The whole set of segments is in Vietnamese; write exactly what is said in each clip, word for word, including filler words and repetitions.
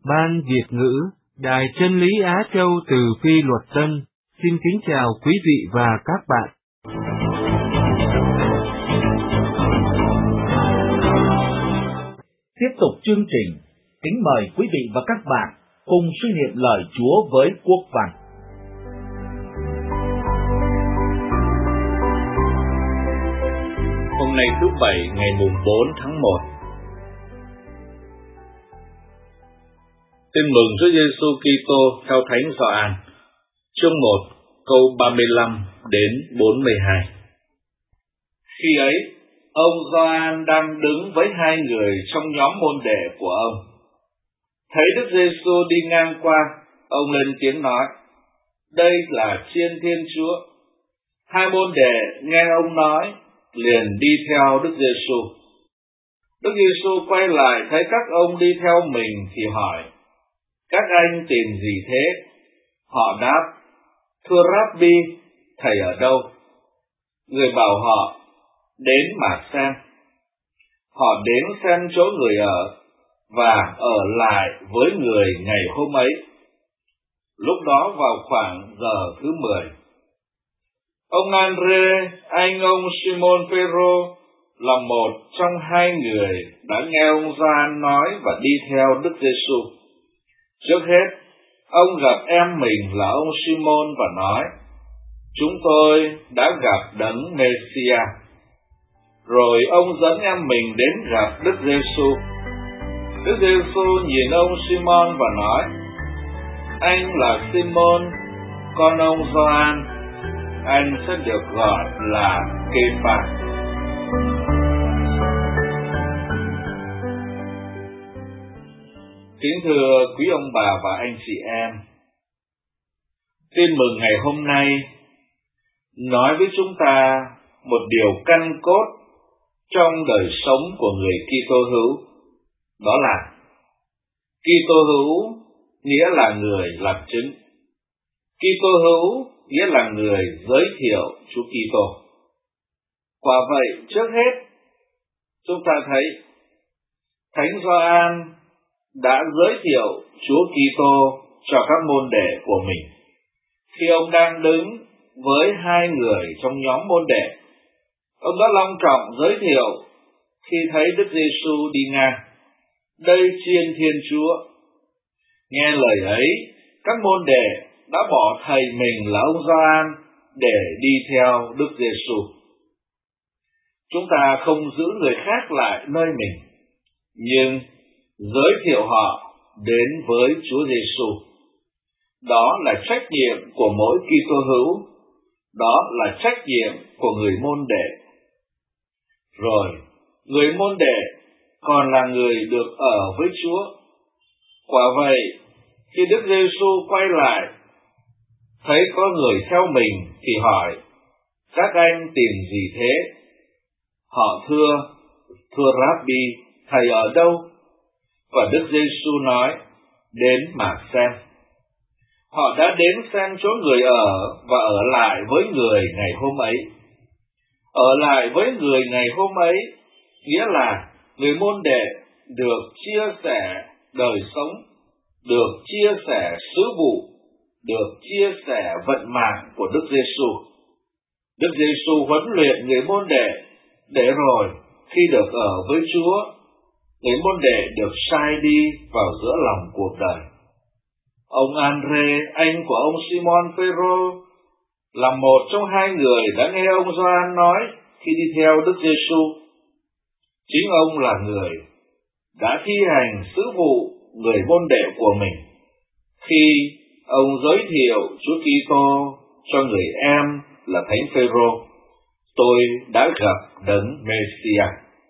Ban Việt ngữ, Đài Chân lý Á Châu từ Phi Luật Tân, xin kính chào quý vị và các bạn. Tiếp tục chương trình, kính mời quý vị và các bạn cùng suy niệm lời Chúa với Quốc Văn. Hôm nay thứ Bảy ngày mùng bốn tháng một. Tin mừng Chúa Giêsu Kitô theo Thánh Gioan, chương một, câu ba mươi lăm đến bốn mươi hai. Khi ấy, ông Gioan đang đứng với hai người trong nhóm môn đệ của ông. Thấy Đức Giêsu đi ngang qua, ông lên tiếng nói: "Đây là Chiên Thiên Chúa." Hai môn đệ nghe ông nói, liền đi theo Đức Giêsu. Đức Giêsu quay lại thấy các ông đi theo mình thì hỏi: "Các anh tìm gì thế?" Họ đáp: "Thưa Rabbi, thầy ở đâu?" Người bảo họ: "Đến mà xem." Họ đến xem chỗ người ở và ở lại với người ngày hôm ấy. Lúc đó vào khoảng giờ thứ mười. Ông Andrê, anh ông Simon Phêrô, là một trong hai người đã nghe ông Gioan nói và đi theo Đức Giêsu. Trước hết, ông gặp em mình là ông Simon và nói: "Chúng tôi đã gặp Đấng Mê-si-a." Rồi ông dẫn em mình đến gặp Đức Giêsu. Đức Giêsu nhìn ông Simon và nói: "Anh là Simon, con ông Gioan, anh sẽ được gọi là Kê-pha." Kính thưa quý ông bà và anh chị em, tin mừng ngày hôm nay nói với chúng ta một điều căn cốt trong đời sống của người Kitô hữu, đó là Kitô hữu nghĩa là người làm chứng. Kitô hữu nghĩa là người giới thiệu Chúa Kitô. Quả vậy, trước hết chúng ta thấy Thánh Gioan đã giới thiệu Chúa Kitô cho các môn đệ của mình. Khi ông đang đứng với hai người trong nhóm môn đệ, ông đã long trọng giới thiệu khi thấy Đức Giêsu đi ngang: "Đây Chiên Thiên Chúa." Nghe lời ấy, các môn đệ đã bỏ thầy mình là ông Gioan để đi theo Đức Giêsu. Chúng ta không giữ người khác lại nơi mình, nhưng giới thiệu họ đến với Chúa Giêsu. Đó là trách nhiệm của mỗi Kitô hữu, đó là trách nhiệm của người môn đệ. Rồi, người môn đệ còn là người được ở với Chúa. Quả vậy, khi Đức Giêsu quay lại, thấy có người theo mình thì hỏi: "Các anh tìm gì thế?" Họ thưa: "Thưa Rabbi, thầy ở đâu?" Và Đức Giêsu nói: "Đến mà xem." Họ đã đến xem chỗ người ở và ở lại với người ngày hôm ấy. Ở lại với người ngày hôm ấy nghĩa là người môn đệ được chia sẻ đời sống, được chia sẻ sứ vụ, được chia sẻ vận mạng của Đức Giêsu. Đức Giêsu huấn luyện người môn đệ để rồi khi được ở với Chúa, người môn đệ được sai đi vào giữa lòng cuộc đời. Ông Andrê, anh của ông Simon Phêrô, là một trong hai người đã nghe ông Gioan nói khi đi theo Đức Giêsu. Chính ông là người đã thi hành sứ vụ người môn đệ của mình khi ông giới thiệu Chúa Kitô cho người em là Thánh Phêrô: "Tôi đã gặp Đấng Mê-si-a."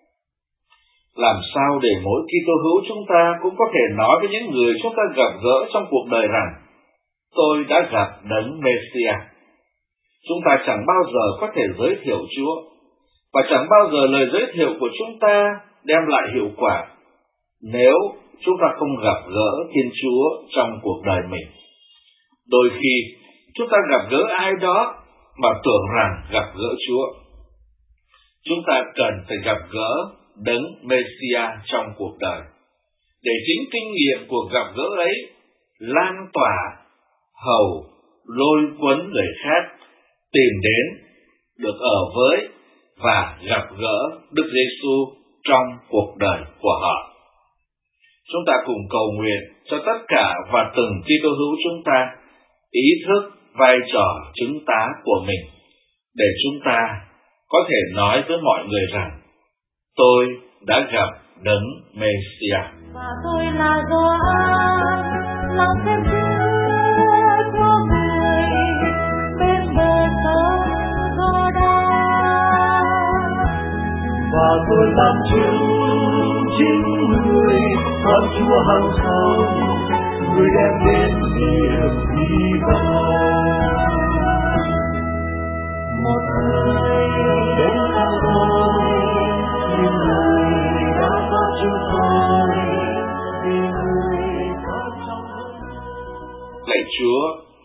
Làm sao để mỗi Kitô hữu chúng ta cũng có thể nói với những người chúng ta gặp gỡ trong cuộc đời rằng: "Tôi đã gặp Đấng Mê-si-a"? Chúng ta chẳng bao giờ có thể giới thiệu Chúa, và chẳng bao giờ lời giới thiệu của chúng ta đem lại hiệu quả nếu chúng ta không gặp gỡ Thiên Chúa trong cuộc đời mình. Đôi khi chúng ta gặp gỡ ai đó mà tưởng rằng gặp gỡ Chúa. Chúng ta cần phải gặp gỡ Đấng Mê-si-a trong cuộc đời. để chính kinh nghiệm của gặp gỡ ấy lan tỏa, hầu lôi cuốn người khác tìm đến, được ở với và gặp gỡ Đức Giêsu trong cuộc đời của họ. Chúng ta cùng cầu nguyện cho tất cả và từng Kitô hữu chúng ta ý thức vai trò chứng tá của mình, để chúng ta có thể nói với mọi người rằng tôi đã gặp Đấng Mê-si-a. Và tôi là Gioan, lòng phép Chúa của người bên bờ sông Giô-đan. Và tôi làm chứng chính người con Chúa hằng sống, người đem đến niềm hy vọng. Một người đến sau tôi, nhưng người đã có chúng tôi, vì người có trong tôi. Lạy Chúa,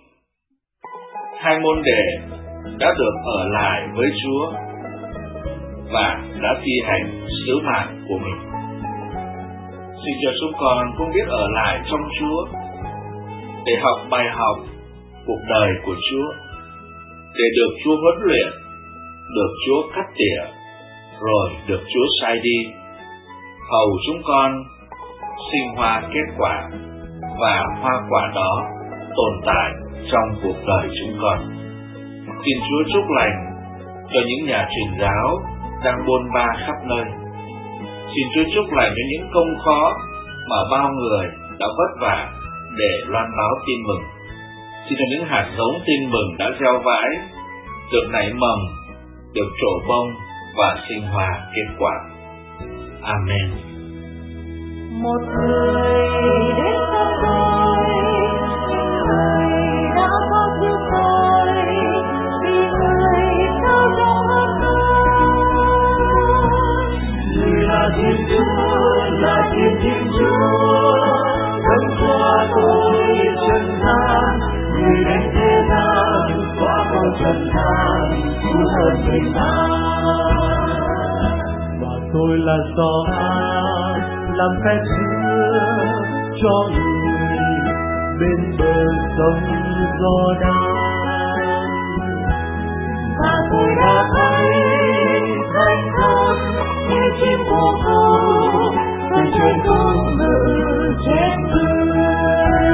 hai môn đệ đã được ở lại với Chúa và đã thi hành sứ mạng của mình. Xin cho chúng con cũng biết ở lại trong Chúa để học bài học cuộc đời của Chúa, để được Chúa huấn luyện, được Chúa cắt tỉa, rồi được Chúa sai đi, hầu chúng con sinh hoa kết quả và hoa quả đó tồn tại trong cuộc đời chúng con. Xin Chúa chúc lành cho những nhà truyền giáo đang bôn ba khắp nơi. Xin Chúa chúc lành cho những công khó mà bao người đã vất vả để loan báo tin mừng. Xin cho những hạt giống tin mừng đã gieo vãi được nảy mầm, được trổ bông và sinh hoa kết quả. Amen. Một người đến sau tôi, người đã có giúp tôi, vì người cao rộng hơn tôi. Người là Thiên Chúa, là Thiên Thiên Chúa, đấng xóa tôi trần gian, người đến thế gian xóa tôi trần gian, cứu hơn bình an. Và tôi là Gioan, làm phép Chúa cho người bên bờ sông Giô-đan. Và tôi đã thấy thánh thần như chim bồ câu, từ trời không ngự trên người.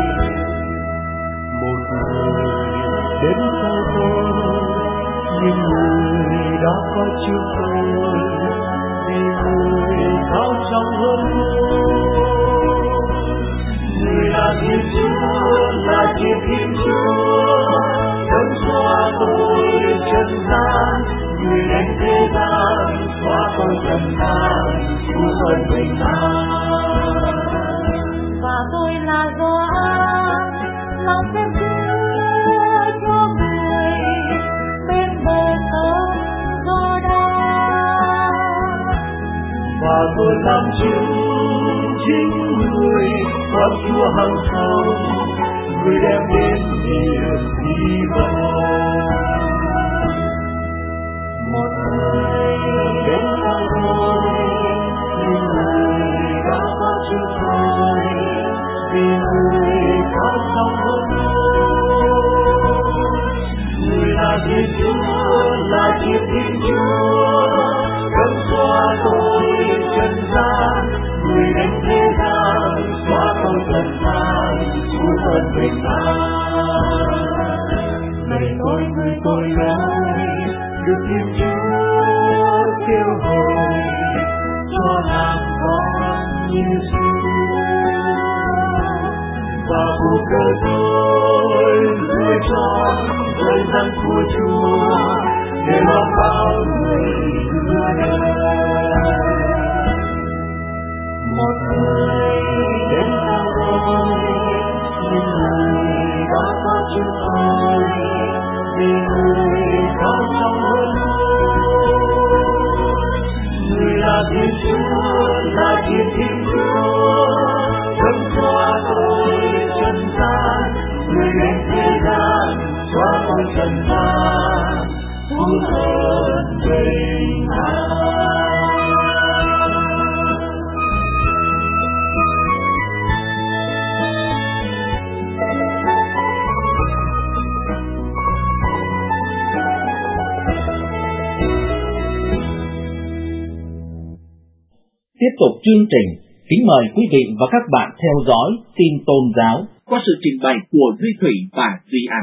Một người đến sau tôi, nhưng người đã có trước tôi, vì người cao trọng hơn tôi. Người là Thiên Chúa, là Thiên Thiên Chúa, đấng xóa tôi trần gian, người đến thế gian xóa tôi trần gian, cứu hơn bình an. Và tôi là Gioan, lòng phép Chúa cho người bên bờ sông Giô-đan. Và tôi làm chứng chính người con Chúa hằng sống, người đem đến niềm hy vọng. Một người Đến sau tôi, nhưng người đã có chúng tôi, vì người cao trọng hơn tôi. Người là Thiên Chúa, là Thiên Thiên Chúa, đấng xóa tôi trần gian, người đến thế gian xóa tôi trần gian, cứu hơn bình an. Này tôi người tôi lỗi, được Thiên Chúa kêu gọi, cho làm con như xưa. Và cuộc đời tôi vui trọn thời gian của Chúa, để lo bao người đưa đời. một người Đến sau tôi, nhưng người đã có chúng tôi, vì người tiếp tục chương trình, kính mời quý vị và các bạn theo dõi tin tôn giáo qua sự trình bày của Duy Thủy và Duy An.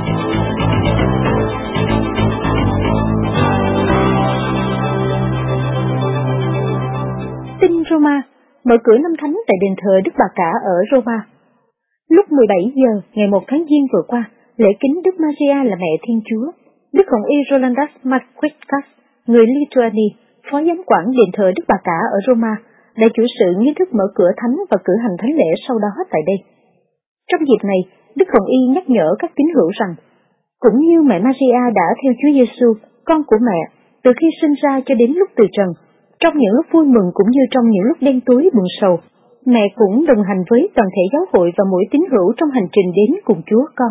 Tin Roma, mở cửa năm thánh tại đền thờ Đức Bà Cả ở Roma. Lúc mười bảy giờ ngày một tháng Giêng vừa qua, lễ kính Đức Maria là Mẹ Thiên Chúa, Đức Hồng Y Rolandas Marquicas, người Lituania, phó giám quản đền thờ Đức Bà Cả ở Roma, đã chủ sự nghi thức mở cửa thánh và cử hành thánh lễ sau đó tại đây. Trong dịp này, Đức Hồng Y nhắc nhở các tín hữu rằng, cũng như mẹ Maria đã theo Chúa Giêsu, con của mẹ, từ khi sinh ra cho đến lúc từ trần, trong những lúc vui mừng cũng như trong những lúc đen tối buồn sầu, mẹ cũng đồng hành với toàn thể giáo hội và mỗi tín hữu trong hành trình đến cùng Chúa Con.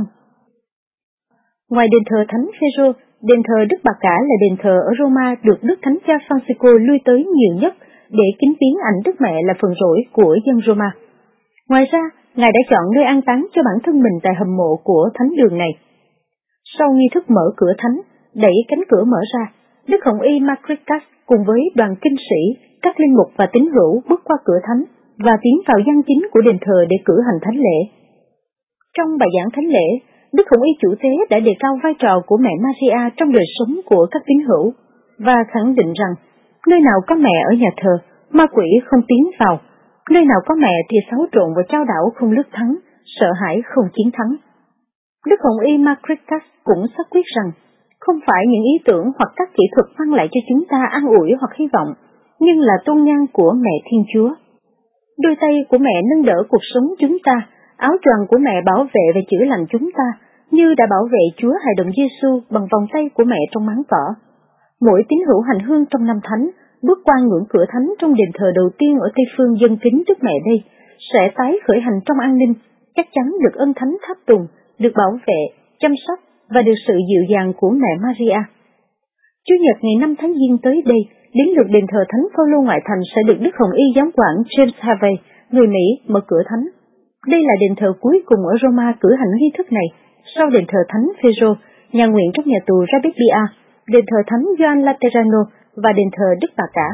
Ngoài đền thờ Thánh Phêrô, đền thờ Đức Bà Cả là đền thờ ở Roma được Đức Thánh Cha Francisco lui tới nhiều nhất để kính viếng ảnh Đức Mẹ là phần rỗi của dân Roma. Ngoài ra, Ngài đã chọn nơi an táng cho bản thân mình tại hầm mộ của thánh đường này. Sau nghi thức mở cửa thánh, đẩy cánh cửa mở ra, Đức Hồng Y Marquicas cùng với đoàn kinh sĩ, các linh mục và tín hữu bước qua cửa thánh và tiến vào gian chính của đền thờ để cử hành thánh lễ. Trong bài giảng thánh lễ, Đức Hồng Y chủ tế đã đề cao vai trò của mẹ Maria trong đời sống của các tín hữu và khẳng định rằng nơi nào có mẹ ở nhà thờ, ma quỷ không tiến vào, nơi nào có mẹ thì xáo trộn và trao đảo không lướt thắng, sợ hãi không chiến thắng. Đức Hồng Y Marquicas cũng xác quyết rằng không phải những ý tưởng hoặc các kỹ thuật mang lại cho chúng ta an ủi hoặc hy vọng, nhưng là tôn nhan của mẹ Thiên Chúa. Đôi tay của mẹ nâng đỡ cuộc sống chúng ta, áo choàng của mẹ bảo vệ và chữa lành chúng ta, như đã bảo vệ Chúa Hài Đồng Giêsu bằng vòng tay của mẹ trong máng cỏ. Mỗi tín hữu hành hương trong năm thánh, bước qua ngưỡng cửa thánh trong đền thờ đầu tiên ở Tây phương dân kính Đức Mẹ đây, sẽ tái khởi hành trong an ninh, chắc chắn được ân thánh tháp tùng, được bảo vệ, chăm sóc và được sự dịu dàng của mẹ Maria. Chủ nhật ngày năm tháng Giêng tới đây, đến lượt đền thờ Thánh Phaolô ngoại thành sẽ được Đức Hồng Y giám quản James Harvey, người Mỹ, mở cửa thánh. Đây là đền thờ cuối cùng ở Roma cử hành nghi thức này, sau đền thờ Thánh Phêrô, nhà nguyện trong nhà tù Rabibia, đền thờ Thánh Gioan Laterano và đền thờ Đức Bà Cả.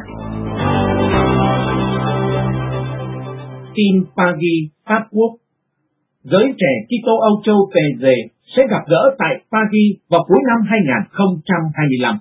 Tin Pagi, Pháp Quốc. Giới trẻ Kitô Âu Châu Tề Dề sẽ gặp gỡ tại Pagi vào cuối năm hai không hai lăm.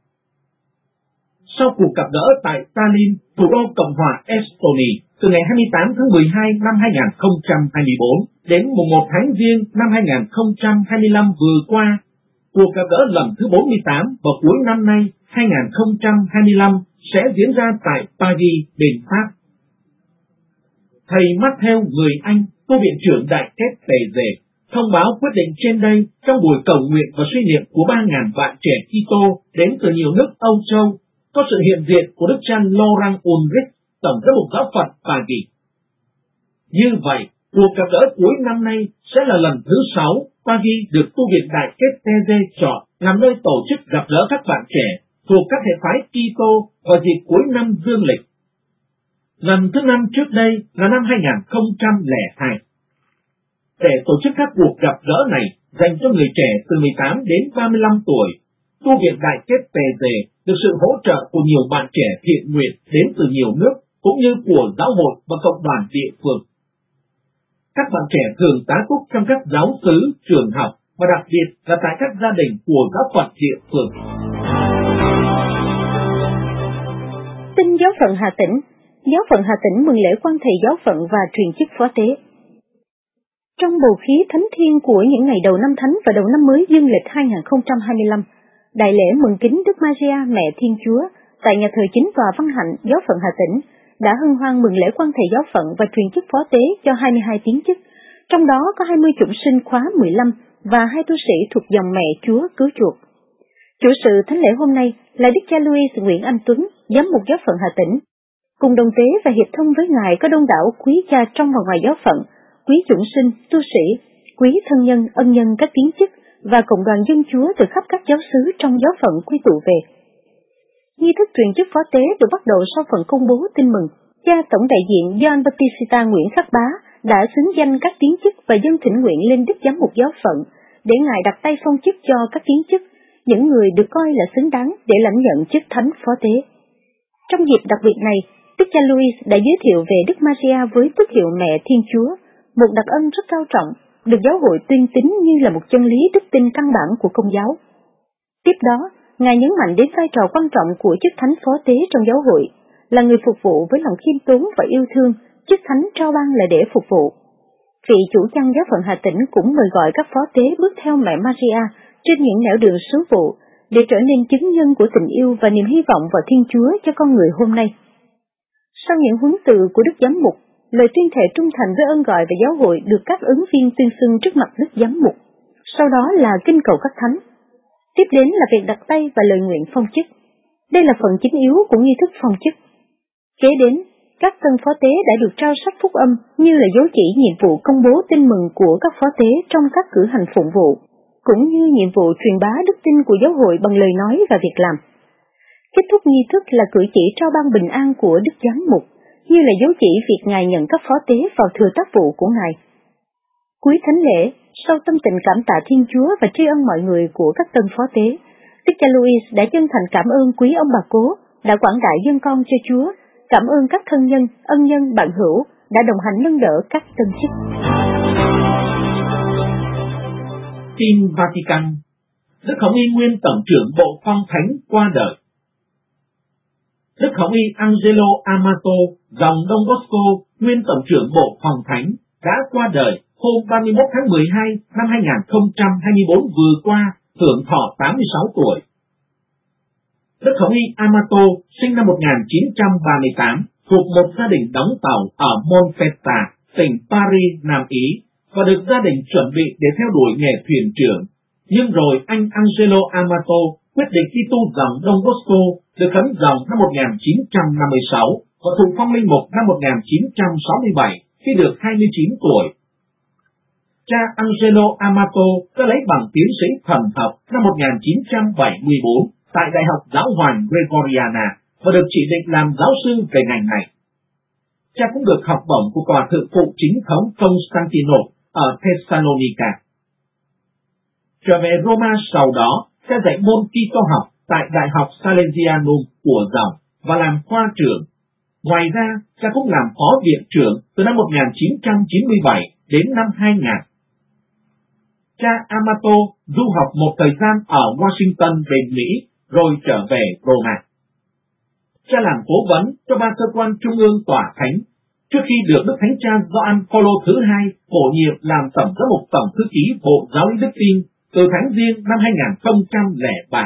Sau cuộc gặp gỡ tại Tallinn, thủ đô Cộng hòa Estonia, từ ngày hai mươi tám tháng mười hai năm hai không hai bốn đến mùng một tháng Giêng năm hai không hai lăm vừa qua, cuộc gặp gỡ lần thứ bốn mươi tám vào cuối năm nay hai không hai lăm sẽ diễn ra tại Paris, bên Pháp. Thầy Matthew người Anh, tu viện trưởng Đại Kết Tề Dề, thông báo quyết định trên đây trong buổi cầu nguyện và suy niệm của ba nghìn bạn trẻ Kitô đến từ nhiều nước Âu Châu, có sự hiện diện của Đức cha Laurent Ulrich, Tổng giám mục giáo phận Paris. Như vậy, cuộc gặp gỡ cuối năm nay sẽ là lần thứ sáu Paris được tu viện Đại Kết Tề Dề chọn làm nơi tổ chức gặp gỡ các bạn trẻ thuộc các hệ phái Kitô vào dịp cuối năm dương lịch. Lần thứ năm trước đây là năm hai không không hai. Để tổ chức các cuộc gặp gỡ này dành cho người trẻ từ mười tám đến ba mươi lăm tuổi, tu viện Đại Kết Tề Dề được sự hỗ trợ của nhiều bạn trẻ thiện nguyện đến từ nhiều nước cũng như của giáo hội và cộng đoàn địa phương. Các bạn trẻ thường tá túc trong các giáo xứ, trường học và đặc biệt là tại các gia đình của giáo phận địa phương. Tin giáo phận Hà Tĩnh. Giáo phận Hà Tĩnh mừng lễ quan thầy giáo phận và truyền chức phó tế. Trong bầu khí thánh thiên của những ngày đầu năm thánh và đầu năm mới dương lịch hai không hai lăm, đại lễ mừng kính Đức Maria Mẹ Thiên Chúa tại nhà thờ chính tòa Văn Hạnh, giáo phận Hà Tĩnh đã hân hoan mừng lễ quan thầy giáo phận và truyền chức phó tế cho hai mươi hai tiến chức, trong đó có hai mươi chủng sinh khóa mười lăm và hai tu sĩ thuộc dòng Mẹ Chúa cứu chuộc. Chủ sự thánh lễ hôm nay là Đức cha Louis Nguyễn Anh Tuấn, giám mục giáo phận Hà Tĩnh. Cùng đồng tế và hiệp thông với Ngài có đông đảo quý cha trong và ngoài giáo phận, quý chủng sinh, tu sĩ, quý thân nhân, ân nhân các tiến chức và cộng đoàn dân Chúa từ khắp các giáo xứ trong giáo phận quy tụ về. Nghi thức truyền chức phó tế được bắt đầu sau phần công bố tin mừng. Cha tổng đại diện Gioan Battista Nguyễn Khắc Bá đã xứng danh các tiến chức và dân thỉnh nguyện lên Đức giám mục giáo phận để Ngài đặt tay phong chức cho các tiến chức, những người được coi là xứng đáng để lãnh nhận chức thánh phó tế. Trong dịp đặc biệt này, Đức cha Louis đã giới thiệu về Đức Maria với tước hiệu Mẹ Thiên Chúa, một đặc ân rất cao trọng, được giáo hội tuyên tín như là một chân lý đức tin căn bản của Công giáo. Tiếp đó, Ngài nhấn mạnh đến vai trò quan trọng của chức thánh phó tế trong giáo hội, là người phục vụ với lòng khiêm tốn và yêu thương, chức thánh trao ban là để phục vụ. Vị chủ chăn giáo phận Hà Tĩnh cũng mời gọi các phó tế bước theo Mẹ Maria trên những nẻo đường sứ vụ, để trở nên chứng nhân của tình yêu và niềm hy vọng vào Thiên Chúa cho con người hôm nay. Sau những huấn từ của Đức Giám mục, lời tuyên thệ trung thành với ơn gọi và giáo hội được các ứng viên tuyên xưng trước mặt Đức Giám mục. Sau đó là kinh cầu các thánh. Tiếp đến là việc đặt tay và lời nguyện phong chức. Đây là phần chính yếu của nghi thức phong chức. Kế đến, các tân phó tế đã được trao sách phúc âm như là dấu chỉ nhiệm vụ công bố tin mừng của các phó tế trong các cử hành phụng vụ, cũng như nhiệm vụ truyền bá đức tin của giáo hội bằng lời nói và việc làm. Kết thúc nghi thức là cử chỉ trao ban bình an của Đức Giám mục, như là dấu chỉ việc Ngài nhận các phó tế vào thừa tác vụ của Ngài. Cuối thánh lễ, sau tâm tình cảm tạ Thiên Chúa và tri ân mọi người của các tân phó tế, Đức cha Louis đã chân thành cảm ơn quý ông bà cố đã quảng đại dân con cho Chúa, cảm ơn các thân nhân, ân nhân, bạn hữu đã đồng hành nâng đỡ các tân chức. Tin Vatican. Đức Hồng Y nguyên tổng trưởng Bộ Phong Thánh qua đời. Đức Hồng Y Angelo Amato, dòng Don Bosco, nguyên tổng trưởng Bộ Phong Thánh, đã qua đời hôm ba mươi mốt tháng mười hai năm hai nghìn không trăm hai mươi tư vừa qua, hưởng thọ tám mươi sáu tuổi. Đức Hồng Y Amato sinh năm một nghìn chín trăm ba mươi tám, thuộc một gia đình đóng tàu ở Monfetta, tỉnh Paris, Nam Ý, và được gia đình chuẩn bị để theo đuổi nghề thuyền trưởng. Nhưng rồi anh Angelo Amato quyết định đi tu dòng Don Bosco, được khấn dòng năm một nghìn chín trăm năm mươi sáu và thụ phong linh mục năm một nghìn chín trăm sáu mươi bảy khi được hai mươi chín tuổi. Cha Angelo Amato đã lấy bằng tiến sĩ thần học năm một nghìn chín trăm bảy mươi tư tại Đại học Giáo hoàng Gregoriana và được chỉ định làm giáo sư về ngành này. Cha cũng được học bổng của tòa thượng phụ chính thống Constantino ở Thessalonica. Trở về Roma sau đó, cha dạy môn Kitô học tại Đại học Salesianum của dòng và làm khoa trưởng. Ngoài ra, cha cũng làm phó viện trưởng từ năm một nghìn chín trăm chín mươi bảy đến năm hai nghìn. Cha Amato du học một thời gian ở Washington bên Mỹ, rồi trở về Roma. Cha làm cố vấn cho ba cơ quan trung ương tòa thánh, trước khi được Đức Thánh Cha Gioan Phaolô thứ hai bổ nhiệm làm tổng giám mục tổng thư ký Bộ Giáo lý Đức tin từ tháng Giêng năm hai nghìn không trăm lẻ ba.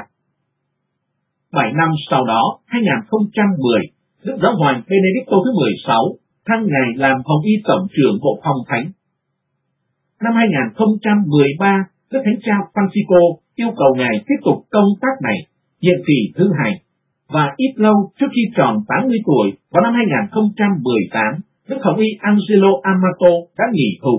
Bảy năm sau đó, hai nghìn không trăm mười, Đức Giáo hoàng Benedicto thứ mười sáu thăng Ngài làm Hồng Y tổng trưởng Bộ Phong Thánh. Năm hai nghìn không trăm mười ba, Đức Thánh Cha Francisco yêu cầu Ngài tiếp tục công tác này, nhiệm kỳ thứ hai, và ít lâu trước khi tròn tám mươi tuổi vào năm hai nghìn không trăm mười tám, Đức Hồng Y Angelo Amato đã nghỉ hưu.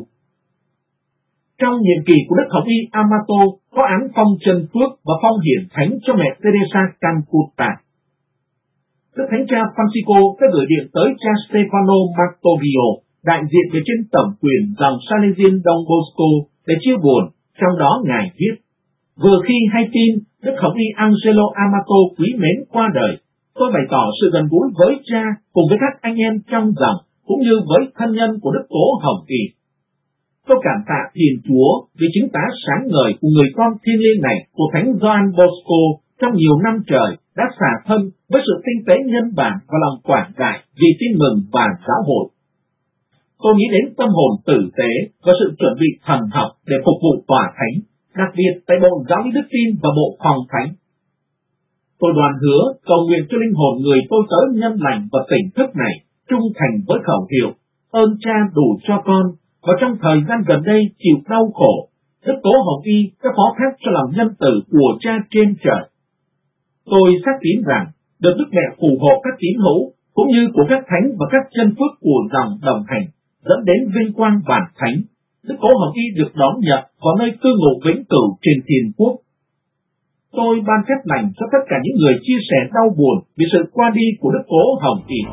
Trong nhiệm kỳ của Đức Hồng Y Amato có án phong chân phước và phong hiển thánh cho mẹ Teresa Calcutta. Đức Thánh Cha Francisco đã gửi điện tới cha Stefano Martorio, đại diện về trên tổng quyền dòng Salesian Don Bosco để chia buồn, trong đó Ngài viết: vừa khi hay tin Đức Hồng Y Angelo Amato quý mến qua đời, tôi bày tỏ sự gần gũi với cha cùng với các anh em trong dòng, cũng như với thân nhân của Đức Cố Hồng Y. Tôi cảm tạ Thiên Chúa vì chứng tá sáng ngời của người con thiên liêng này của Thánh Gioan Bosco trong nhiều năm trời đã xả thân với sự tinh tế nhân bản và lòng quảng đại vì tin mừng và giáo hội. Tôi nghĩ đến tâm hồn tử tế và sự chuẩn bị thần học để phục vụ tòa thánh, đặc biệt tại Bộ Giáo lý Đức tin và Bộ Phong Thánh. Tôi đoàn hứa cầu nguyện cho linh hồn người tôi tới nhân lành và tỉnh thức này trung thành với khẩu hiệu ơn cha đủ cho con, và trong thời gian gần đây chịu đau khổ, Đức Cố Hồng Y đã phó thác cho lòng nhân tử của cha trên trời. Tôi xác tín rằng được Đức Mẹ phù hộ các tín hữu cũng như của các thánh và các chân phước của dòng đồng hành, dẫn đến vinh quang vạn thánh. Đức Cố Hồng Y được đón nhận vào nơi cư ngụ vĩnh cửu trên thiên quốc. Tôi ban phép lành cho tất cả những người chia sẻ đau buồn vì sự qua đi của Đức Cố Hồng Y.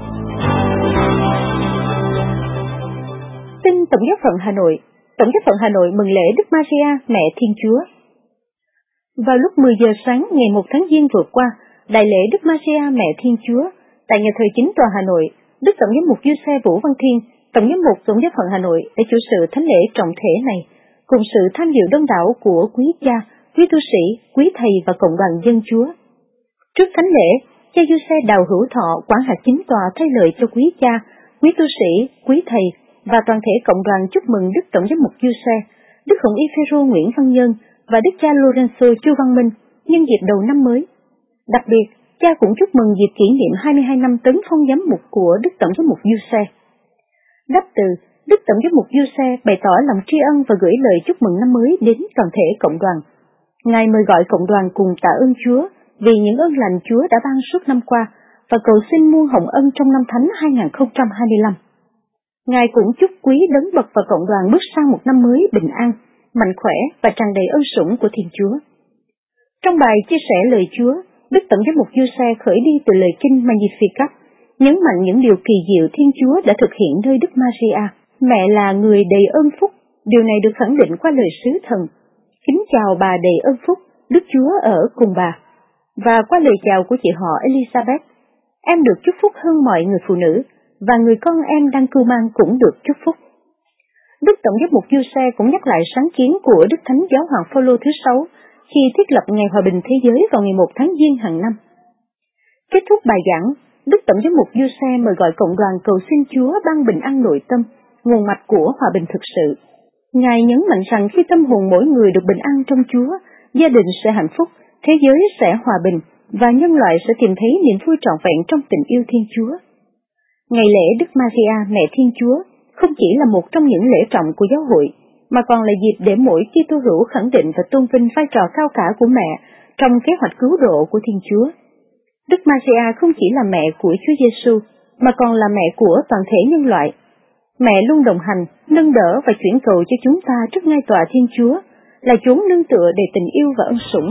Tin Tổng giáo phận Hà Nội. Tổng giáo phận Hà Nội mừng lễ Đức Maria Mẹ Thiên Chúa. Vào lúc mười giờ sáng ngày một tháng Giêng vừa qua, đại lễ Đức Maria Mẹ Thiên Chúa tại nhà thờ chính tòa Hà Nội Đức Tổng giám mục Giuse Vũ Văn Thiên, Tổng giám mục Tổng giáo phận Hà Nội đã chủ sự thánh lễ trọng thể này, cùng sự tham dự đông đảo của quý cha, quý tu sĩ, quý thầy và cộng đoàn dân Chúa. Trước thánh lễ, cha Giuse Đào Hữu Thọ, quản hạt chính tòa thay lời cho quý cha, quý tu sĩ, quý thầy và toàn thể cộng đoàn chúc mừng Đức Tổng giám mục Giuse, Đức Hồng Y Phêrô Nguyễn Văn Nhân và Đức cha Lorenzo Chu Văn Minh nhân dịp đầu năm mới. Đặc biệt, cha cũng chúc mừng dịp kỷ niệm hai mươi hai năm tấn phong giám mục của Đức Tổng giám mục Giuse. Đáp từ, Đức Tổng giám mục Giuse bày tỏ lòng tri ân và gửi lời chúc mừng năm mới đến toàn thể cộng đoàn. Ngài mời gọi cộng đoàn cùng tạ ơn Chúa vì những ơn lành Chúa đã ban suốt năm qua và cầu xin muôn hồng ân trong năm Thánh hai không hai lăm. Ngài cũng chúc quý đấng bậc và cộng đoàn bước sang một năm mới bình an, mạnh khỏe và tràn đầy ân sủng của Thiên Chúa. Trong bài chia sẻ lời Chúa, Đức Tổng giám mục Giuse khởi đi từ lời kinh Magnificat, nhấn mạnh những điều kỳ diệu Thiên Chúa đã thực hiện nơi Đức Maria. Mẹ là người đầy ơn phúc, điều này được khẳng định qua lời sứ thần. Kính chào bà đầy ơn phúc, Đức Chúa ở cùng bà. Và qua lời chào của chị họ Elizabeth, em được chúc phúc hơn mọi người phụ nữ, và người con em đang cưu mang cũng được chúc phúc. Đức Tổng giám mục Giuse cũng nhắc lại sáng kiến của Đức Thánh Giáo hoàng Phaolô thứ sáu khi thiết lập Ngày Hòa bình Thế giới vào ngày một tháng Giêng hàng năm. Kết thúc bài giảng, Đức Tổng giám mục Giuse mời gọi cộng đoàn cầu xin Chúa ban bình an nội tâm, nguồn mạch của hòa bình thực sự. Ngài nhấn mạnh rằng khi tâm hồn mỗi người được bình an trong Chúa, gia đình sẽ hạnh phúc, thế giới sẽ hòa bình và nhân loại sẽ tìm thấy niềm vui trọn vẹn trong tình yêu Thiên Chúa. Ngày lễ Đức Maria Mẹ Thiên Chúa không chỉ là một trong những lễ trọng của giáo hội, mà còn là dịp để mỗi Kitô hữu khẳng định và tôn vinh vai trò cao cả của mẹ trong kế hoạch cứu độ của Thiên Chúa. Đức Maria không chỉ là mẹ của Chúa Giêsu, mà còn là mẹ của toàn thể nhân loại. Mẹ luôn đồng hành, nâng đỡ và chuyển cầu cho chúng ta trước ngai tòa Thiên Chúa, là chốn nương tựa đầy tình yêu và ân sủng.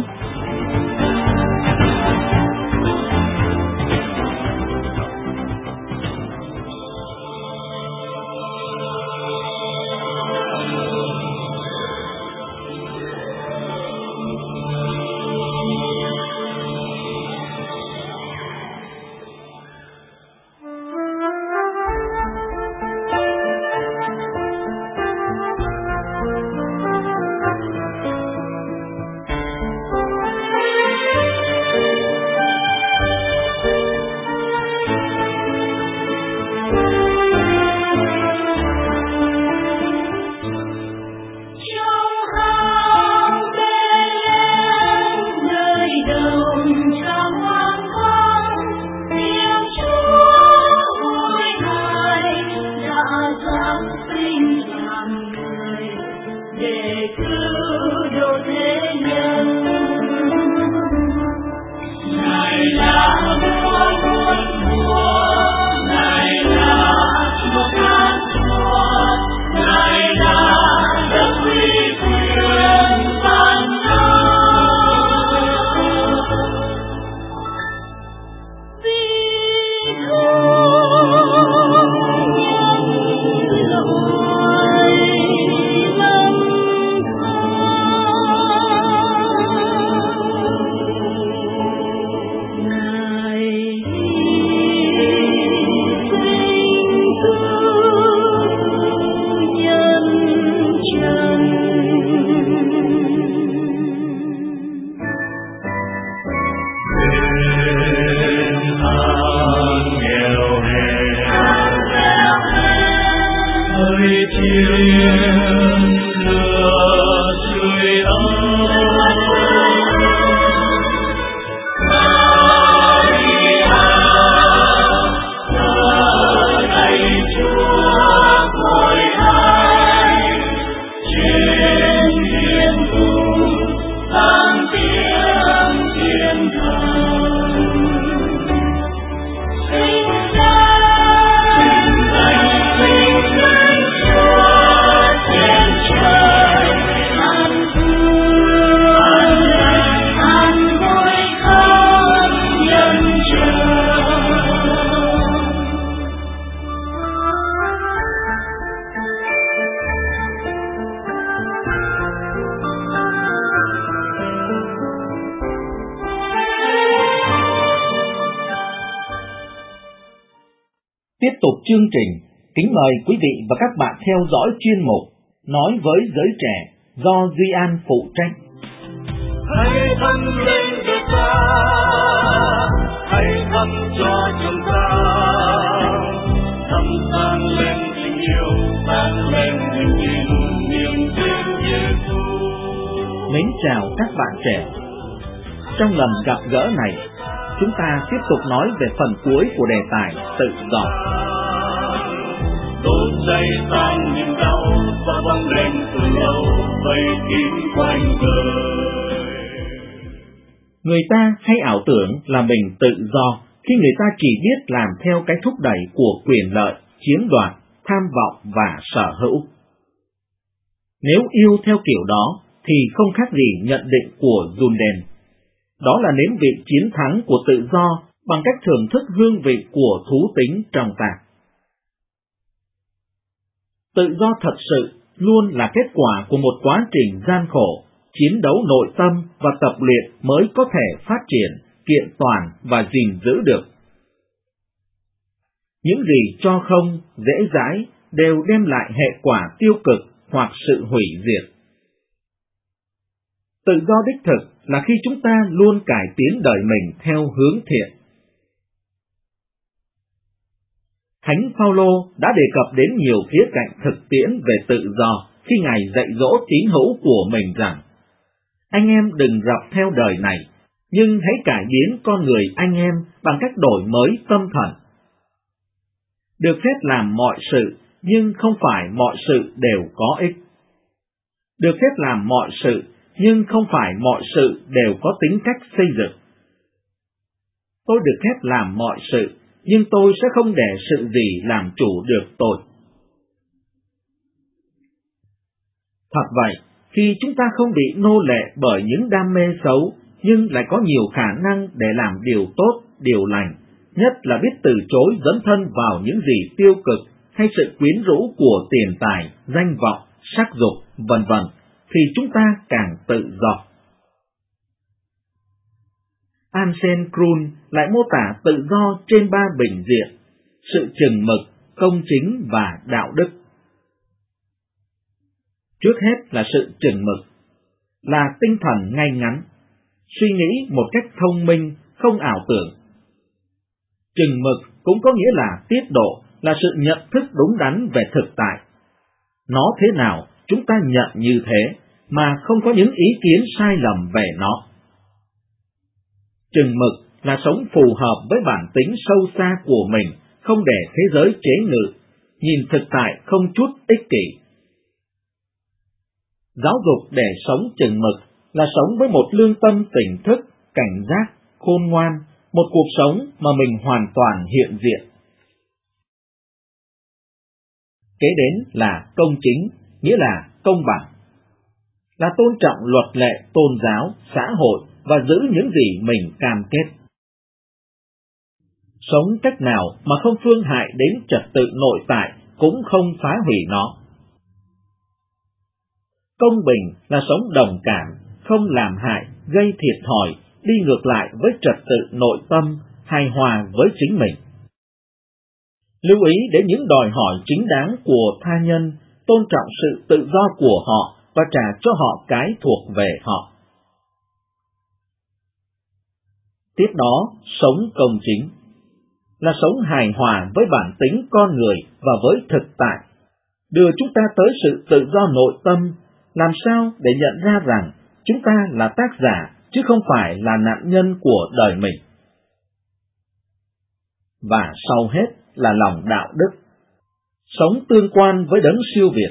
Tiếp tục chương trình, kính mời quý vị và các bạn theo dõi chuyên mục Nói với giới trẻ do Duy An phụ trách. Hãy thân lên Việt ta, hãy thắp cho chúng ta, thắp sáng lên tình yêu, sáng lên niềm tin, niềm tin Giêsu. Mến chào các bạn trẻ. Trong lần gặp gỡ này, chúng ta tiếp tục nói về phần cuối của đề tài tự do. Đốt cháy tan niềm đau và bóng đèn từ lâu vây kín quanh đời. Người ta hay ảo tưởng là mình tự do khi người ta chỉ biết làm theo cái thúc đẩy của quyền lợi, chiếm đoạt, tham vọng và sở hữu. Nếu yêu theo kiểu đó thì không khác gì nhận định của Junden. Đó là nếm vị chiến thắng của tự do bằng cách thưởng thức hương vị của thú tính trong ta. Tự do thật sự luôn là kết quả của một quá trình gian khổ, chiến đấu nội tâm và tập luyện mới có thể phát triển, kiện toàn và gìn giữ được. Những gì cho không, dễ dãi đều đem lại hệ quả tiêu cực hoặc sự hủy diệt. Tự do đích thực là khi chúng ta luôn cải tiến đời mình theo hướng thiện. Thánh Phaolô đã đề cập đến nhiều khía cạnh thực tiễn về tự do khi Ngài dạy dỗ tín hữu của mình rằng: anh em đừng dọc theo đời này, nhưng hãy cải biến con người anh em bằng cách đổi mới tâm thần. Được phép làm mọi sự, nhưng không phải mọi sự đều có ích. Được phép làm mọi sự, nhưng không phải mọi sự đều có tính cách xây dựng. Tôi được phép làm mọi sự, nhưng tôi sẽ không để sự gì làm chủ được tôi. Thật vậy, khi chúng ta không bị nô lệ bởi những đam mê xấu, nhưng lại có nhiều khả năng để làm điều tốt, điều lành, nhất là biết từ chối dấn thân vào những gì tiêu cực hay sự quyến rũ của tiền tài, danh vọng, sắc dục, vân vân, thì chúng ta càng tự do. Anselm Grun lại mô tả tự do trên ba bình diện: sự chừng mực, công chính và đạo đức. Trước hết là sự chừng mực, là tinh thần ngay ngắn, suy nghĩ một cách thông minh, không ảo tưởng. Chừng mực cũng có nghĩa là tiết độ, là sự nhận thức đúng đắn về thực tại. Nó thế nào, chúng ta nhận như thế, mà không có những ý kiến sai lầm về nó. Chừng mực là sống phù hợp với bản tính sâu xa của mình, không để thế giới chế ngự, nhìn thực tại không chút ích kỷ. Giáo dục để sống chừng mực là sống với một lương tâm tỉnh thức, cảnh giác, khôn ngoan, một cuộc sống mà mình hoàn toàn hiện diện. Kế đến là công chính, nghĩa là công bằng, là tôn trọng luật lệ tôn giáo, xã hội và giữ những gì mình cam kết. Sống cách nào mà không phương hại đến trật tự nội tại, cũng không phá hủy nó. Công bình là sống đồng cảm, không làm hại, gây thiệt thòi, đi ngược lại với trật tự nội tâm, hài hòa với chính mình. Lưu ý đến những đòi hỏi chính đáng của tha nhân, tôn trọng sự tự do của họ và trả cho họ cái thuộc về họ. Tiếp đó, sống công chính là sống hài hòa với bản tính con người và với thực tại, đưa chúng ta tới sự tự do nội tâm, làm sao để nhận ra rằng chúng ta là tác giả chứ không phải là nạn nhân của đời mình. Và sau hết là lòng đạo đức, sống tương quan với đấng siêu việt.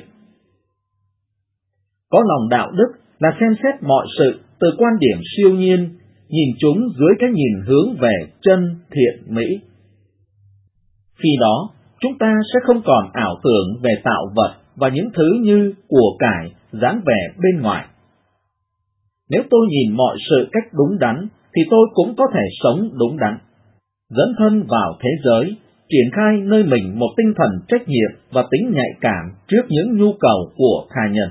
Có lòng đạo đức là xem xét mọi sự từ quan điểm siêu nhiên, nhìn chúng dưới cái nhìn hướng về chân thiện mỹ. Khi đó, chúng ta sẽ không còn ảo tưởng về tạo vật và những thứ như của cải, dáng vẻ bên ngoài. Nếu tôi nhìn mọi sự cách đúng đắn, thì tôi cũng có thể sống đúng đắn. Dấn thân vào thế giới, triển khai nơi mình một tinh thần trách nhiệm và tính nhạy cảm trước những nhu cầu của tha nhân.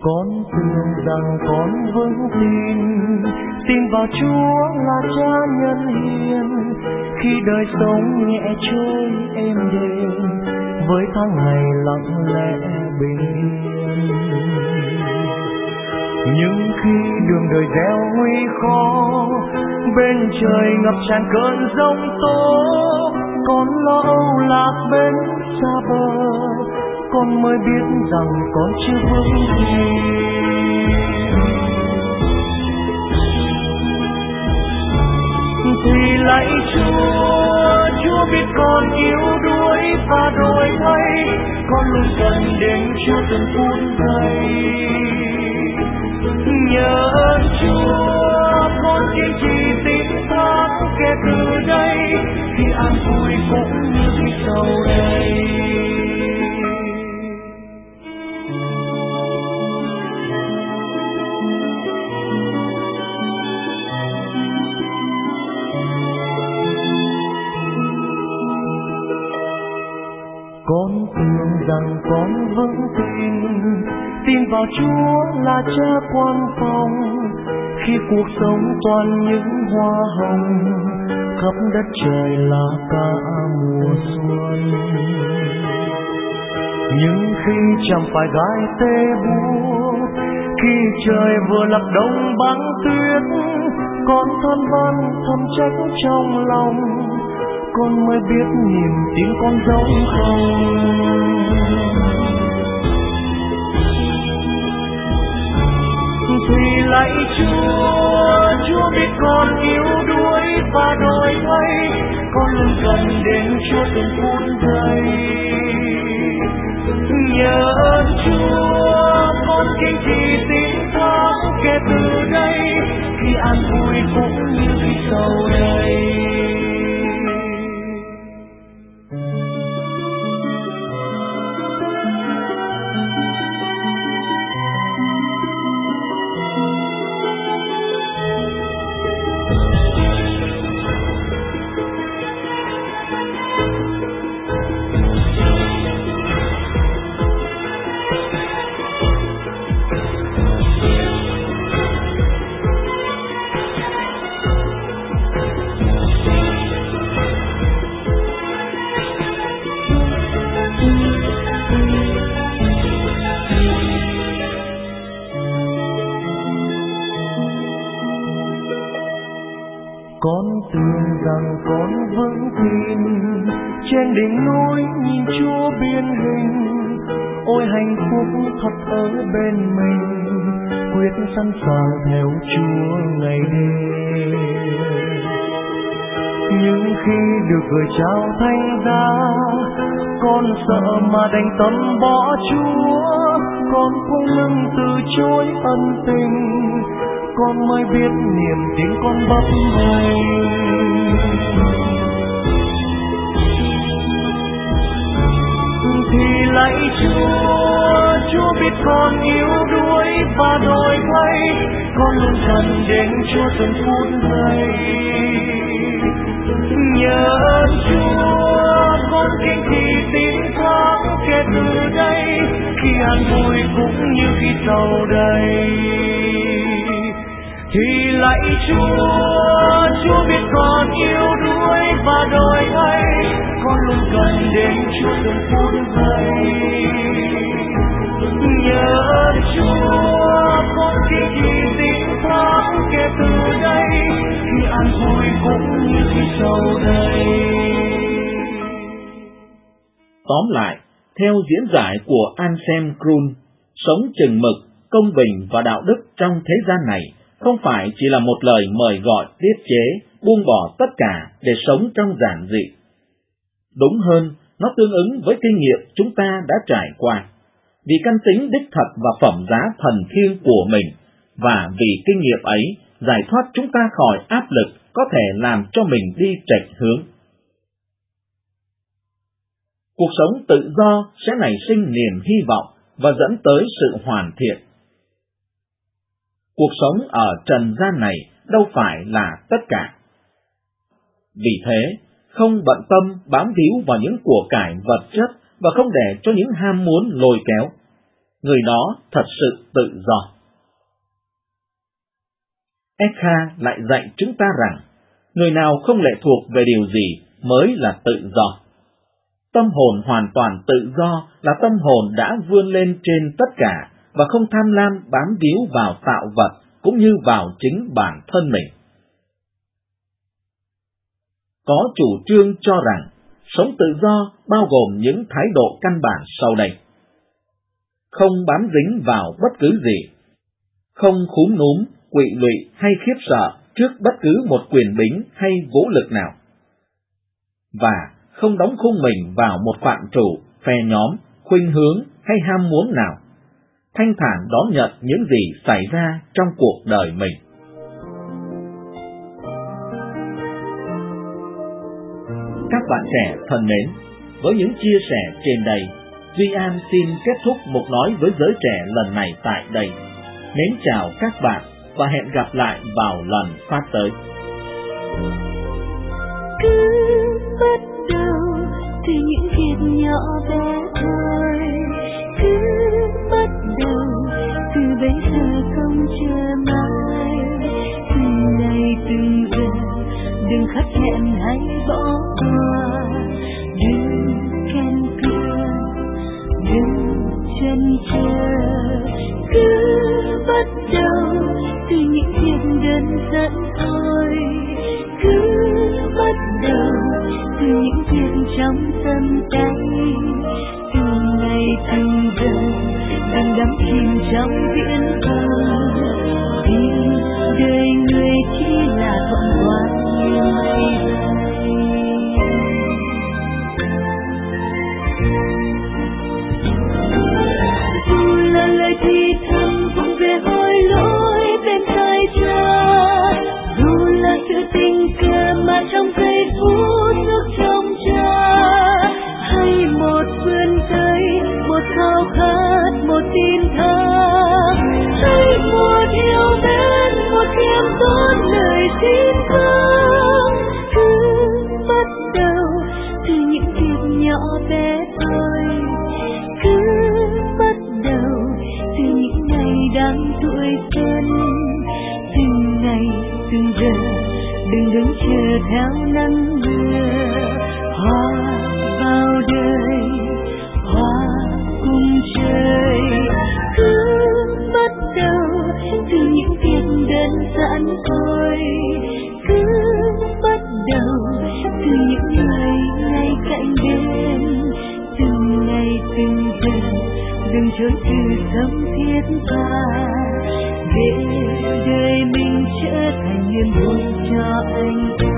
Con tưởng rằng con vững tin, tin vào Chúa là Cha nhân hiền, khi đời sống nhẹ trôi êm đềm, với tháng ngày lặng lẽ bình yên. Nhưng khi đường đời gieo nguy khó, bên trời ngập tràn cơn giông tố, con lo âu lạc bên xa bờ, con mới biết rằng con chưa vững tin. Thì lạy Chúa, Chúa biết con yếu đuối và đổi thay, con luôn cần đến Chúa từng phút giây. Nhờ ơn Chúa, con kiên trì tin thác kể từ đây, khi an vui cũng như khi sầu đây. Con tưởng rằng con vững tin, tin vào Chúa là Cha quan phòng, khi cuộc sống toàn những hoa hồng, khắp đất trời là cả mùa xuân. Nhưng khi chẳng phải gai tê búa, khi trời vừa lập đông băng tuyết, con than van thầm trách trong lòng, con mới biết niềm tin con giống không. Thì lạy Chúa, Chúa biết con yếu đuối và đổi thay, con luôn cần đến Chúa từng phút giây. Nhờ ơn Chúa, con kiên trì tin thác kể từ đây, khi an vui cũng như khi sầu đây. Con tưởng rằng con vững tin, trên đỉnh núi nhìn Chúa biến hình, ôi hạnh phúc thật ở bên mình, quyết sẵn sàng theo Chúa ngày đêm. Nhưng khi được gửi trao thánh giá, con sợ mà đành tâm bỏ Chúa, con quay lưng từ chối ân tình, con mới biết niềm tin con bấp bênh. Thì lạy Chúa, Chúa biết con yếu đuối và đổi thay, con luôn cần đến Chúa từng phút giây. Nhờ ơn Chúa, con kiên trì tin thác kể từ đây, khi an vui cũng như khi sầu đây. Thì lạy Chúa, Chúa biết con yếu đuối và đổi thay, con luôn cần đến Chúa từng phút giây. Nhờ ơn Chúa, con kiên trì tin thác kể từ đây, khi an vui cũng như khi sầu đây. Tóm lại, theo diễn giải của Anselm Grun, sống chừng mực, công bình và đạo đức trong thế gian này không phải chỉ là một lời mời gọi tiết chế, buông bỏ tất cả để sống trong giản dị. Đúng hơn, nó tương ứng với kinh nghiệm chúng ta đã trải qua, vì căn tính đích thật và phẩm giá thần thiêng của mình, và vì kinh nghiệm ấy, giải thoát chúng ta khỏi áp lực có thể làm cho mình đi chệch hướng. Cuộc sống tự do sẽ nảy sinh niềm hy vọng và dẫn tới sự hoàn thiện. Cuộc sống ở trần gian này đâu phải là tất cả. Vì thế, không bận tâm bám víu vào những của cải vật chất và không để cho những ham muốn lôi kéo, người đó thật sự tự do. Ekha lại dạy chúng ta rằng, người nào không lệ thuộc về điều gì mới là tự do. Tâm hồn hoàn toàn tự do là tâm hồn đã vươn lên trên tất cả và không tham lam bám víu vào tạo vật cũng như vào chính bản thân mình. Có chủ trương cho rằng sống tự do bao gồm những thái độ căn bản sau đây: không bám dính vào bất cứ gì, không khúm núm, quỵ lụy hay khiếp sợ trước bất cứ một quyền bính hay vũ lực nào, và không đóng khung mình vào một phạm trù, phe nhóm, khuynh hướng hay ham muốn nào, thanh thản đón nhận những gì xảy ra trong cuộc đời mình. Các bạn trẻ thân mến, với những chia sẻ trên đây, Duy An xin kết thúc mục nói với giới trẻ lần này tại đây. Mến chào các bạn và hẹn gặp lại vào lần phát tới. Cứ bắt đầu từ những việc nhỏ bé thôi, cứ bắt đầu từ bây giờ không chờ mai, từng ngày từng giờ đừng khắt hẹn hay bỏ qua, đừng khen cương, đừng chần chờ, cứ bắt đầu từ những việc đơn giản thôi, cứ bắt đầu từ những chuyện trong tâm tay, từng ngày từng giờ đừng đắm chìm trong viễn vông, vì đời người chỉ là thuận hoa như mây bay. Dù là lời thì thầm cũng về hối lỗi bên tai cha, dù là sự tình cờ mà trong giây phút nước trong cha, hay một vươn tới, một khao khát, một tin thác, hay một yêu mến, một khiêm tốn lời xin vâng, cứ bắt đầu từ những việc nhỏ bé thôi, cứ bắt đầu từ những ngày đang tuổi xuân, từng ngày từng giờ đừng đứng chờ theo nắng mưa, hoa vào đời, hoa cùng trời, cứ bắt đầu từ những việc đơn giản thôi, cứ bắt đầu từ những người ngay cạnh bên, từng ngày từng giờ đừng trốn từ tâm thiết tha, để đời mình trở thành niềm vui cho anh em.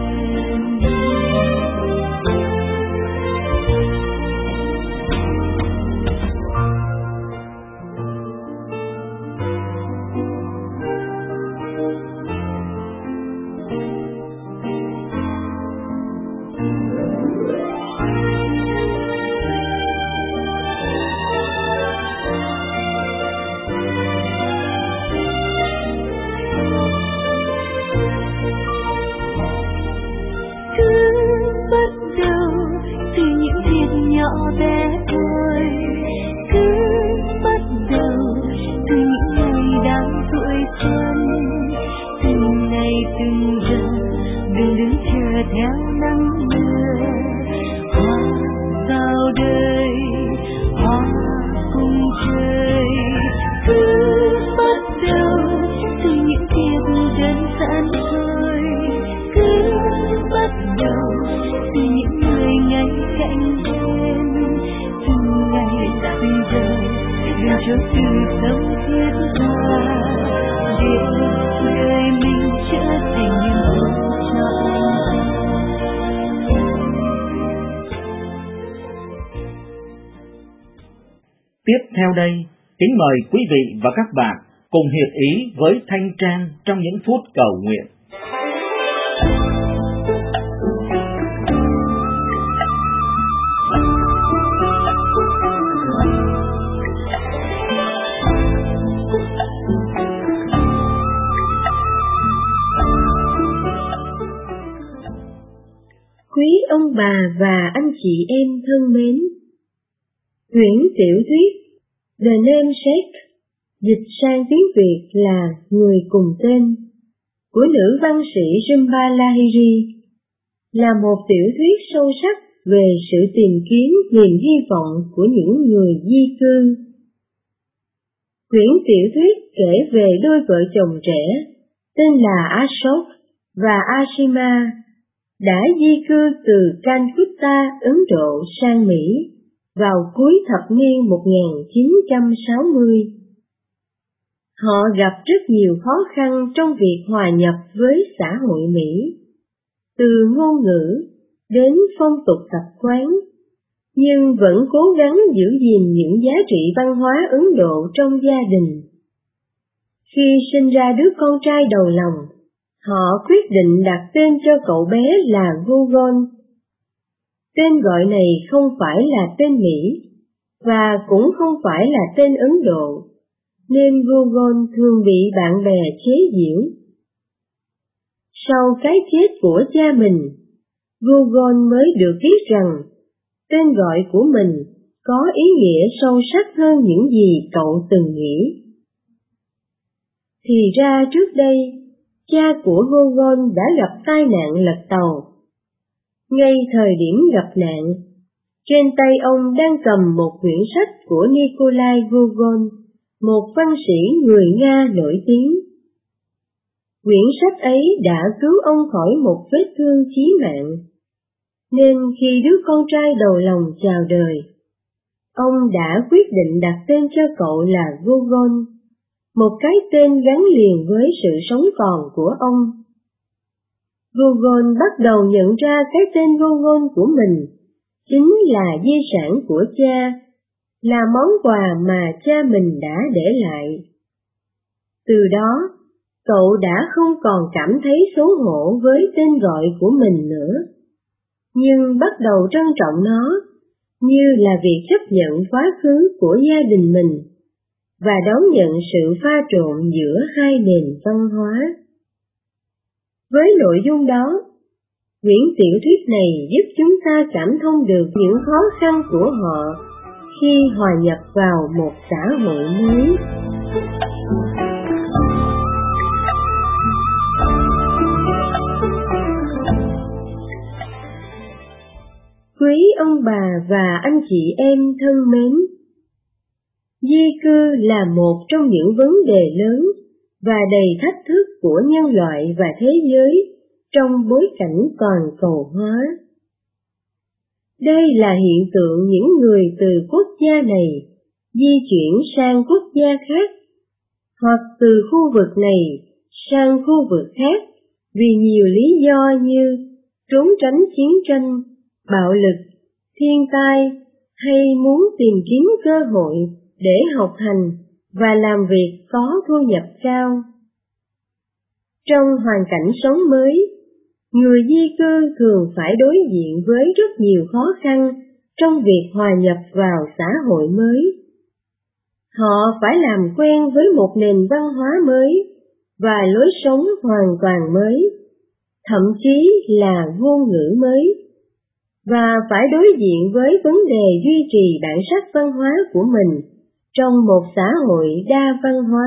Nhỏ bé thôi, cứ bắt đầu từ những ngày đang tuổi xuân, từng ngày từng giờ đừng đứng chờ theo nắng mưa, hoa vào đời, hoa cùng trời, cứ bắt đầu từ những việc đơn giản thôi, cứ bắt đầu từ những người ngay cạnh từng ngày từng giờ đừng trốn từ tâm thiết tha, để đời mình trở thành niềm vui cho anh. Tiếp theo đây, kính mời quý vị và các bạn cùng hiệp ý với Thanh Trang trong những phút cầu nguyện. Quý ông bà và anh chị em thân mến, quyển tiểu thuyết The Namesake, dịch sang tiếng Việt là Người cùng tên, của nữ văn sĩ Jhumpa Lahiri, là một tiểu thuyết sâu sắc về sự tìm kiếm niềm hy vọng của những người di cư. Quyển tiểu thuyết kể về đôi vợ chồng trẻ tên là Ashok và Ashima đã di cư từ Calcutta, Ấn Độ sang Mỹ vào cuối thập niên một nghìn chín trăm sáu mươi. Họ gặp rất nhiều khó khăn trong việc hòa nhập với xã hội Mỹ, từ ngôn ngữ đến phong tục tập quán, nhưng vẫn cố gắng giữ gìn những giá trị văn hóa Ấn Độ trong gia đình. Khi sinh ra đứa con trai đầu lòng, họ quyết định đặt tên cho cậu bé là Gurgon. Tên gọi này không phải là tên Mỹ, và cũng không phải là tên Ấn Độ, nên Gurgon thường bị bạn bè chế giễu. Sau cái chết của cha mình, Gurgon mới được biết rằng tên gọi của mình có ý nghĩa sâu sắc hơn những gì cậu từng nghĩ. Thì ra trước đây, cha của Gurgon đã gặp tai nạn lật tàu. Ngay thời điểm gặp nạn, trên tay ông đang cầm một quyển sách của Nikolai Gogol, một văn sĩ người Nga nổi tiếng. Quyển sách ấy đã cứu ông khỏi một vết thương chí mạng, nên khi đứa con trai đầu lòng chào đời, ông đã quyết định đặt tên cho cậu là Gogol, một cái tên gắn liền với sự sống còn của ông. Gogol bắt đầu nhận ra cái tên Gogol của mình chính là di sản của cha, là món quà mà cha mình đã để lại. Từ đó, cậu đã không còn cảm thấy xấu hổ với tên gọi của mình nữa, nhưng bắt đầu trân trọng nó như là việc chấp nhận quá khứ của gia đình mình và đón nhận sự pha trộn giữa hai nền văn hóa. Với nội dung đó, quyển tiểu thuyết này giúp chúng ta cảm thông được những khó khăn của họ khi hòa nhập vào một xã hội mới. Quý ông bà và anh chị em thân mến, di cư là một trong những vấn đề lớn và đầy thách thức của nhân loại và thế giới trong bối cảnh toàn cầu hóa. Đây là hiện tượng những người từ quốc gia này di chuyển sang quốc gia khác, hoặc từ khu vực này sang khu vực khác vì nhiều lý do như trốn tránh chiến tranh, bạo lực, thiên tai, hay muốn tìm kiếm cơ hội để học hành và làm việc có thu nhập cao. Trong hoàn cảnh sống mới, người di cư thường phải đối diện với rất nhiều khó khăn trong việc hòa nhập vào xã hội mới. Họ phải làm quen với một nền văn hóa mới và lối sống hoàn toàn mới, thậm chí là ngôn ngữ mới, và phải đối diện với vấn đề duy trì bản sắc văn hóa của mình trong một xã hội đa văn hóa.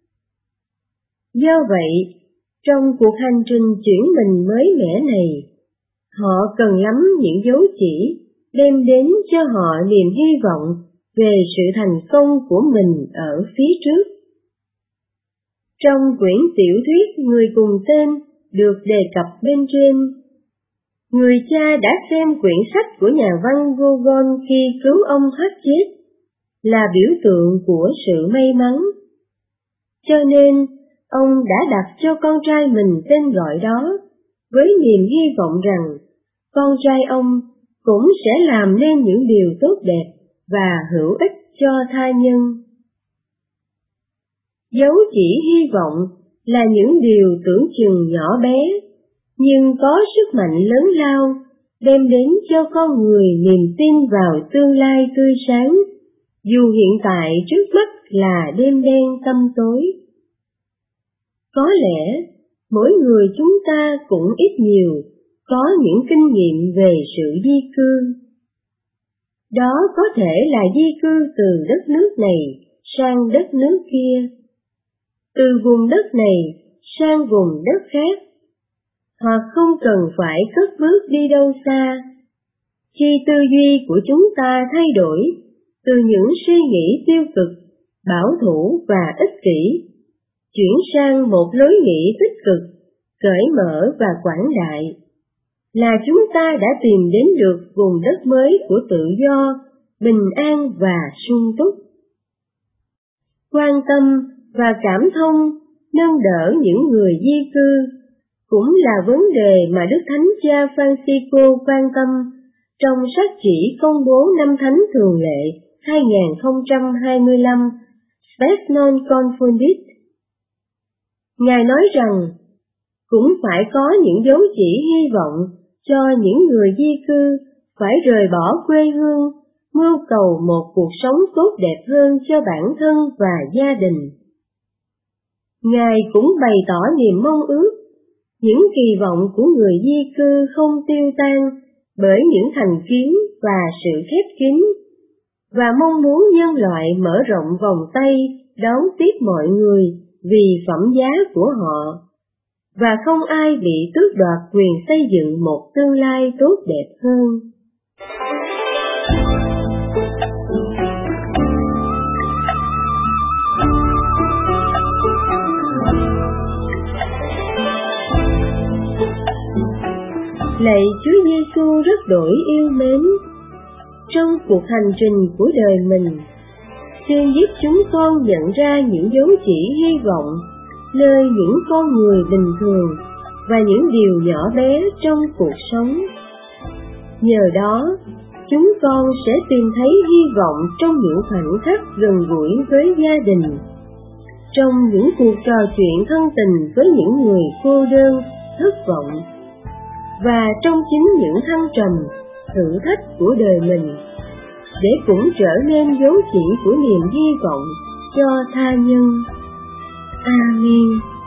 Do vậy, trong cuộc hành trình chuyển mình mới mẻ này, họ cần lắm những dấu chỉ đem đến cho họ niềm hy vọng về sự thành công của mình ở phía trước. Trong quyển tiểu thuyết Người cùng tên được đề cập bên trên, người cha đã xem quyển sách của nhà văn Gogol khi cứu ông thoát chết là biểu tượng của sự may mắn. Cho nên, ông đã đặt cho con trai mình tên gọi đó, với niềm hy vọng rằng con trai ông cũng sẽ làm nên những điều tốt đẹp và hữu ích cho tha nhân. Dấu chỉ hy vọng là những điều tưởng chừng nhỏ bé, nhưng có sức mạnh lớn lao, đem đến cho con người niềm tin vào tương lai tươi sáng, dù hiện tại trước mắt là đêm đen tăm tối. Có lẽ, mỗi người chúng ta cũng ít nhiều có những kinh nghiệm về sự di cư. Đó có thể là di cư từ đất nước này sang đất nước kia, từ vùng đất này sang vùng đất khác, hoặc không cần phải cất bước đi đâu xa. Khi tư duy của chúng ta thay đổi từ những suy nghĩ tiêu cực, bảo thủ và ích kỷ, chuyển sang một lối nghĩ tích cực, cởi mở và quảng đại, là chúng ta đã tìm đến được vùng đất mới của tự do, bình an và sung túc. Quan tâm và cảm thông, nâng đỡ những người di cư cũng là vấn đề mà Đức Thánh Cha Francisco quan tâm trong sách chỉ công bố năm thánh thường lệ hai không hai lăm, Spes non confundit. Ngài nói rằng, cũng phải có những dấu chỉ hy vọng cho những người di cư phải rời bỏ quê hương, mưu cầu một cuộc sống tốt đẹp hơn cho bản thân và gia đình. Ngài cũng bày tỏ niềm mong ước, những kỳ vọng của người di cư không tiêu tan bởi những thành kiến và sự khép kín, và mong muốn nhân loại mở rộng vòng tay đón tiếp mọi người vì phẩm giá của họ, và không ai bị tước đoạt quyền xây dựng một tương lai tốt đẹp hơn. Lạy Chúa Giêsu rất đổi yêu mến, trong cuộc hành trình của đời mình, xin giúp chúng con nhận ra những dấu chỉ hy vọng nơi những con người bình thường và những điều nhỏ bé trong cuộc sống. Nhờ đó, chúng con sẽ tìm thấy hy vọng trong những khoảnh khắc gần gũi với gia đình, trong những cuộc trò chuyện thân tình với những người cô đơn, thất vọng, và trong chính những thăng trầm, thử thách của đời mình, để cũng trở nên dấu chỉ của niềm hy vọng cho tha nhân. Amen.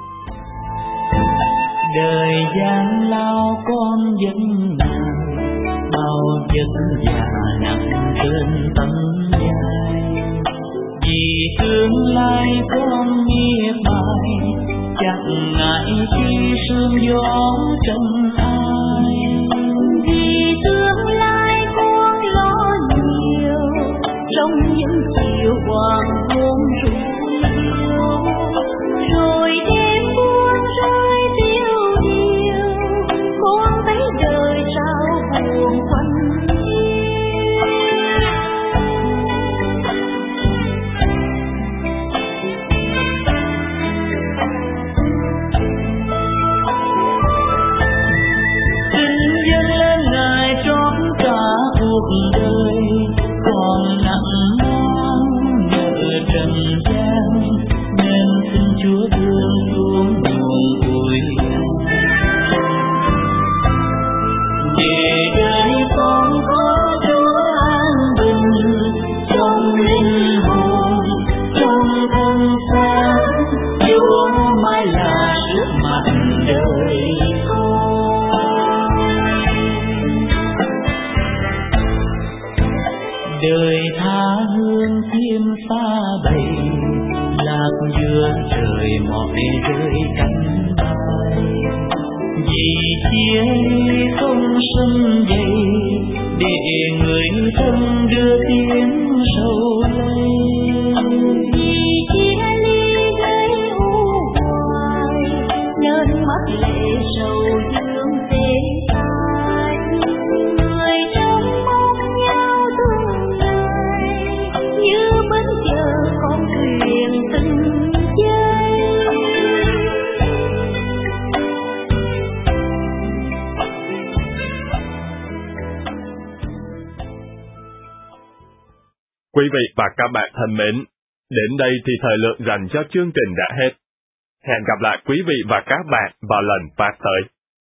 Đời gian lao con vẫn ngài, bao vất vả nặng trên tấm vai. Vì tương lai con miệt mài, chẳng ngại khi sương gió trần ai. Vì tương lai con lo nhiều, trong những chiều hoàng hôn rủ liêu, rồi đêm buông rơi tiêu điều, con thấy đời sao buồn quanh đời còn nặng mang nợ trần gian, nên xin Chúa thương xuống buồn ủi. Về đời con có Chúa an bình, trong linh hồn, trong thân xác, Chúa mãi là sức mạnh đời con. Đời tha hương chim xa bầy, lạc giữa trời mỏi rơi cánh bay. Vì chia ly không sân dày, để người thân đưa tiếng sầu lây. Vì chia ly gây u hoài, nên mắt lệ sầu dương tê tai. Người trong mong nhau thương đời, như bến chờ con thuyền từng giây. Quý vị và các bạn thân mến, đến đây thì thời lượng dành cho chương trình đã hết. Hẹn gặp lại quý vị và các bạn vào lần phát tới.